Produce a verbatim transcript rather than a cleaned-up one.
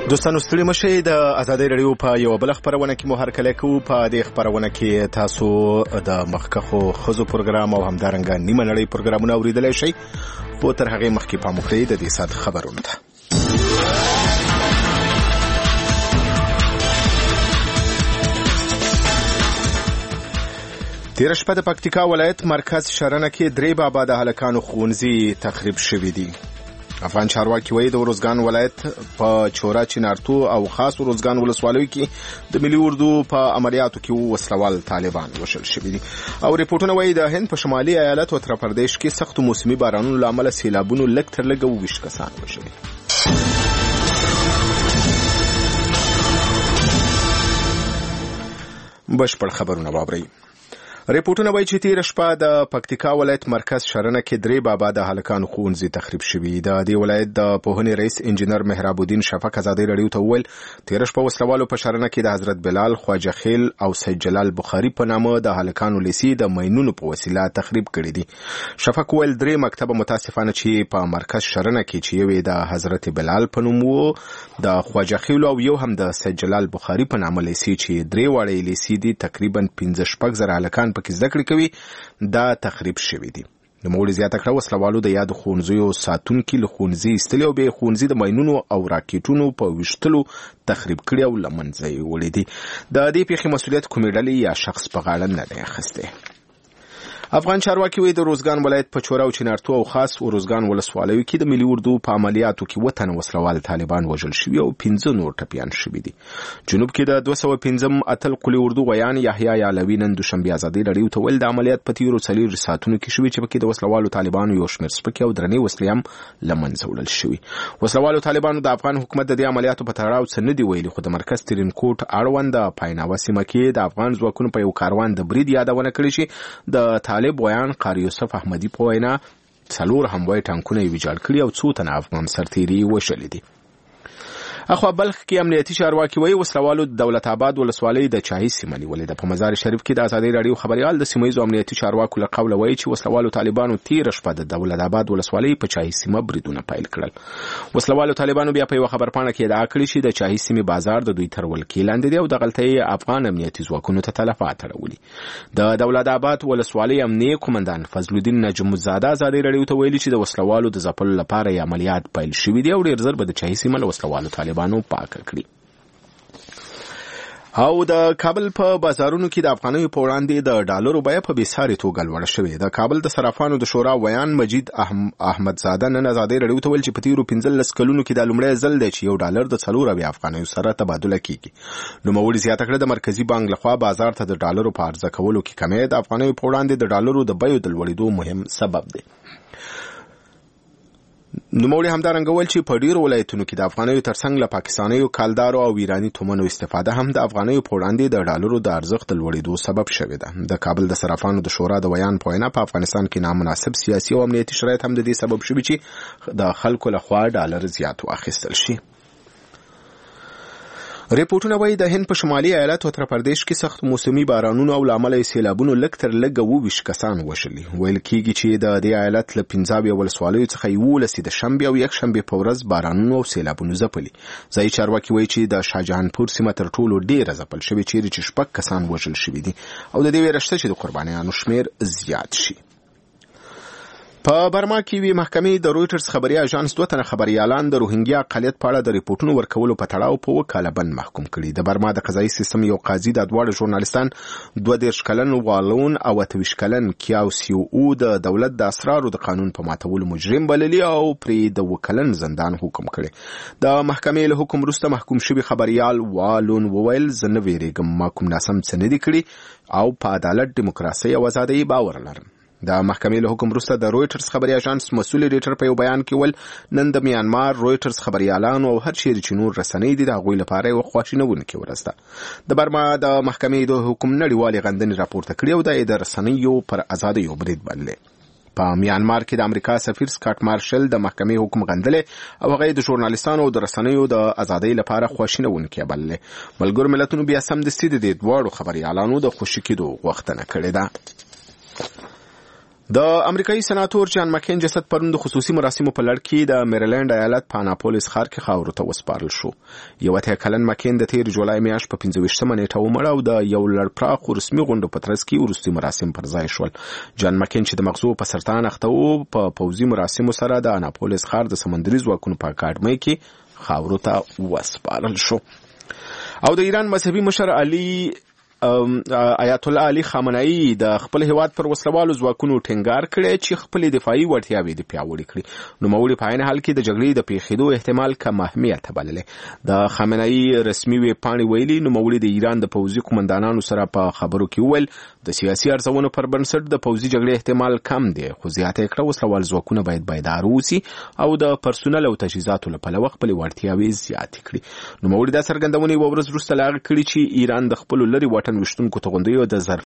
دوستانو ستړي مشئ. د ازادۍ رادیو په یو بل خبرونه کې مو هرکلی کوو. په دې خبرونه کې تاسو د مخکښو ښځو پروګرام او همدارنګه نیمه نړۍ پروګرامونه اوریدلی شئ، خو تر هغې مخکې پام وکړئ د دې ساعت خبرونو ته. تېره شپه د پکتیکا ولایت مرکز شرنه کې درې بابا د هلکانو ښوونځي تخریب شوي دي. افغان چارواکي وایي د ارزګان ولایت په چوره چنارتو او خاص ارزګان ولسوالیو کې د ملي اردو په عملیاتو کې وسلوال طالبان وشل شوي دي. او ریپورټونه وایي د هند په شمالي ایالت اتر پردیش کې سختو موسمي بارانونو له امله سیلابونو لږ تر لږه اووه ویشت کسان وژلي. بشپړ خبرونه واورئ. ریپورټونه وایي چې تېره شپه د پکتیکا ولایت مرکز شرنه کې درې بابا د هلکانو ښوونځي تخریب شوي. د دې ولایت د پوهنې رئیس انجینر مهراب الدین شفق ازادۍ رادیو ته وویل تېره شپه وسلوالو په شرنه کې د حضرت بلال، خواجه خیل او سید جلال بخاري په نامه د هلکانو لیسې د ماینونو په وسیله تخریب کړي دي. شفق وویل درې مکتبه متاسفانه چې په مرکز شرنه کې چې یو د حضرت بلال په نوم و، د خواجه خیل او یو هم د سید جلال بخاري په نامه لیسې چې درې واړه لیسې دي تقریبا پنځه شپږ زره هلکان پکې زده کړې کوي دا تخریب شوي دي. نوموړي زیاته کړه وسلوالو د یادو ښوونځیو ساتونکي له ښوونځي ایستلي او بیا ښوونځي د ماینونو او راکېټونو په ویشتلو تخریب کړي او له منځه یې وړي دي. د دې پیښې مسؤلیت کومې ډلې یا شخص په غاړه نه دی اخیستی. افغان چارواکي وایي د روزګان ولایت په چوره او چنارتو او خاص روزګان ولسوالیو کې د ملي اردو په عملیاتو کې اووه تنه وسلوال طالبان وژل شوي او پنځه نور ټپیان شوي دي. جنوب کې د دوه سوه پنځم اتل قلي اردو غیان یحیی یعلوي نن دوشنبې ازادۍ رادیو ته ویل د عملیات په تیرو څلېرو ساعتونو کې شوي چې پکې د وسلوالو طالبانو یو شمېر سپکې او درنې وسلې هم له منځه وړل شوي. وسلوالو طالبانو د افغان حکومت د دې عملیاتو په تړاو څه نه دي ویلي، خو د مرکز ترینکوټ اړوند د پایناوه سیمه کې د افغان ځواکونو په یو کاروان د برید یادونه کړې چې د طالب غیان قاری یوسف احمدي په وینا څلور هموای ټانکونه یې ویجاړ کړي او څو تنه افغان سرتیري وشلي دي. اخوا بلخ کې امنیتي چارواکي وایي وسلوالو د دولت آباد ولسوالۍ د چاهي سیمه نیولې ده. په مزار شریف کې د ازادۍ رادیو خبریال د سیمه ییزو امنیتي چارواکو له قوله وایي چې وسلوالو طالبانو تېره شپه د دولت آباد ولسوالۍ په چاهي سیمه بریدونه پیل کړل. وسلوالو طالبانو بیا په یوه خبرپاڼه کې ادعا کړې چې د چاهي سیمې بازار د دوی تر ولکې لاندې دی او د غلطۍ افغان امنیتي ځواکونو ته تلفات اړولي. د دولت آباد ولسوالۍ امنیه قومندان فضل الدین نجم الزاده ازادۍ رادیو ته ویلي چې د وسلوالو د ځپلو لپاره یې عملیات پیل شوي دي او ډېر ژر به د چاهي سیمه له وسلوالو طالبانو پاکه کړي. او د کابل په بازارونو کې د افغانیو په وړاندې د ډالرو بیه په بېساري توګه لوړه شوې. د کابل د صرافانو د شورا ویان مجید احمدزاده نن ازادۍ رادیو ته ویل چې په تېرو پنځلس کلونو کې دا لومړی ځل دی چې یو ډالر د څلور اویا افغانیو سره تبادله کېږي. نوموړي زیاته کړه د مرکزي بانک لخوا بازار ته د ډالرو په عرضه کولو کې کمی د افغانیو په وړاندې د ډالرو د بیو د لوړېدو مهم سبب دی. نوموړي همدارنګه ویل چې په ډېرو ولایتونو کې د افغانیو ترڅنګ له پاکستانیو کالدارو او ایراني تومنو استفاده هم د افغانیو په وړاندې د ډالرو د ارزښت د لوړېدو سبب شوې ده. د کابل د صرافانو د شورا د ویان په وینا په افغانستان کې نامناسب سیاسي او امنیتي شرایط هم د دې سبب شوي چې د خلکو لخوا ډالر زیات واخیستل شي. ریپورټونه وایي د هند په شمالي ایالت اتر پردیش کې سخت موسمي بارانونو او له امله یې سیلابونو لږ تر لږه اووه ویشت کسان وژلي. ویل کېږي چې د دې ایالت له پنځه اویا ولسوالیو څخه یولس د شنبې او یکشنبې په ورځ بارانونو او سیلابونو ځپلي. ځایي چارواکي وایي چې د شاهجهانپور سیمه تر ټولو ډېره ځپل شوې چیرې چې شپږ کسان وژل شوي دي او د دې ویره شته چې د قربانیانو شمېر زیات شي. په برما کې وی محکمې د رویټرز خبري اژانس دوه تنه خبريالان د روهینګیا اقلیت په اړه د ریپورتونو ورکولو په تړاو په وکاله بند محکوم کړي. د برما د قضایي سیستم یو قاضي د دواړو ژورنالیستان دوه دېرش کلن والون او اته ویشت کلن کیاو سیو او د دولت د اسرارو د قانون په ماتولو مجرم بللي او پرې د وکلن زندان حکم کړي. د محکمې له حکم وروسته محکوم شوی خبريال والون وویل زه نه ویریږم، ما کوم ناسم څه نه دي کړي او په عدالت، دیموکراسي او ازادۍ باور لرم. د محکمې له حکم وروسته د رویټرز خبري اژانس مسؤل ایډیټر په یو بیان کې ول نن د میانمار رویټرز خبريالانو او هر چیرې چې نور رسنۍ دي د هغوی لپاره یو خواشینونکې ورځ ده. د برما د محکمې د حکم نړیوالې غندنې راپورته کړې او د د رسنیو پر ازادۍ برید بللی. په میانمار کې د امریکا سفیر سکاټ مارشل د محکمې حکم غندلې او هغه د ژورنالیستانو او د رسنیو د ازادۍ لپاره خواشینونکې بللی. ملګرو ملتونو بیا سمدستي د دې دواړو خبريالانو د خوشي کېدو غوښتنه کړې ده. د امریکایي سناتور جان مکین جسد پرون د خصوصي مراسمو په لړ کې د میریلند ایالت په اناپولیس ښار کې خاورو ته وسپارل شو. یو اتیا کلن مکین د تیر جولای میاشت په پنځه ویشتمه نیټه ومړ او د یو لړ پراخو رسمي غونډو په ترڅ کې وروستي مراسم پر ځای شول. جان مکین چې د مغزو په سرطان اخته و په پوځي مراسمو سره د اناپولیس ښار د سمندري ځواکونو په اکاډمۍ کې خاورو ته وسپارل شو. او د ایران مذهبي مشر علي آیت الله علي خامنه‌ای د خپل هیواد پر وسلوالو ځواکونو ټینګار کړی چې خپل دفاعي وړتیاوې د پیاوړې کړي. نوموړي په عین حال کې د جګړې د پیښېدو احتمال کم اهمیت بللی. د خامنه‌ای رسمي ویبپاڼې ویلي نوموړي د ایران د پوځي قومندانانو سره په خبرو کې وویل د سیاسي ارزونو پر بنسټ د پوځي جګړې احتمال کم دی، خو زیاته یې کړه وسلوال ځواکونه باید بیدار اوسي او د پرسونل او تجهیزاتو له پلوه خپلې وړتیاوې زیاتې کړي. نوموړي دا څرګندونې یوه ورځ وروسته لا هغه کړي چې ایران د خپلو لرې واټن ویشتونکو توغندیو د ظرف